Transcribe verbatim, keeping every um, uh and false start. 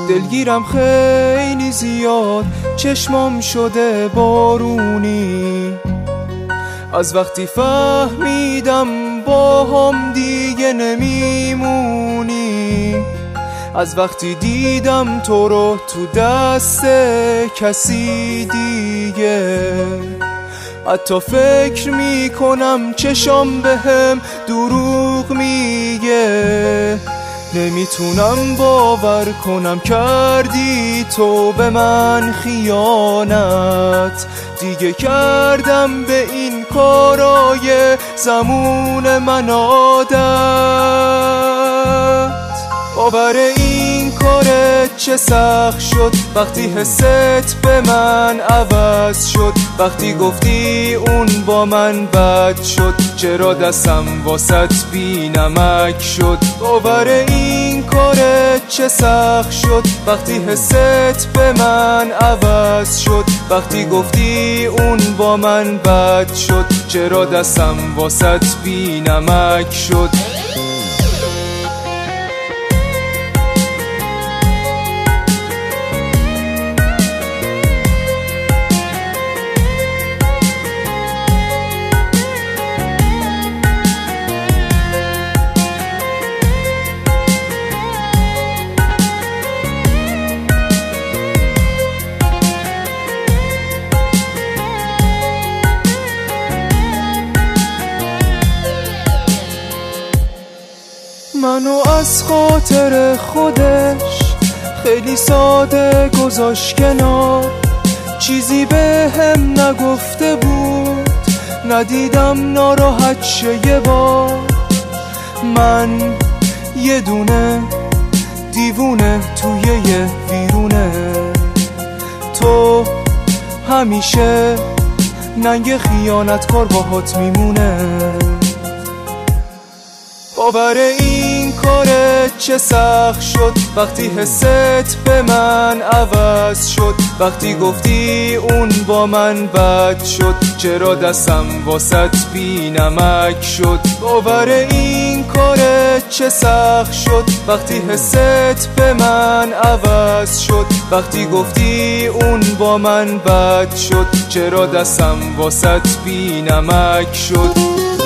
دلگیرم خیلی زیاد، چشمام شده بارونی. از وقتی فهمیدم با هم دیگه نمیمونی، از وقتی دیدم تو رو تو دست کسی دیگه. حتی فکر میکنم چشام بهم دروغ میگه، نمیتونم باور کنم کردی تو به من خیانت. دیگه کردم به این کارای زمون من عادت. باور این کارت چه سخت شد وقتی حست به من عوض شد، وقتی گفتی اون با من بد شد، چرا دستم واسط بی نمک شد. باور این کارت چه سخت شد وقتی حست به من عوض شد، وقتی گفتی اون با من بد شد، چرا دستم واسط بی نمک شد. منو از خاطر خودش خیلی ساده گذاشت کنار، چیزی به هم نگفته بود، ندیدم ناراحت شه یه بار. من یه دونه دیوونه توی یه ویرونه، تو همیشه ننگ خیانتکار باهات میمونه. باور این کارت چه سخت شد وقتی حست به من عوض شد، وقتی گفتی اون با من بد شد، چرا دستم واسط بی نمک شد. باور این کارت چه سخت شد وقتی حست به من عوض شد، وقتی گفتی اون با من بد شد، چرا دستم واسط بی نمک شد.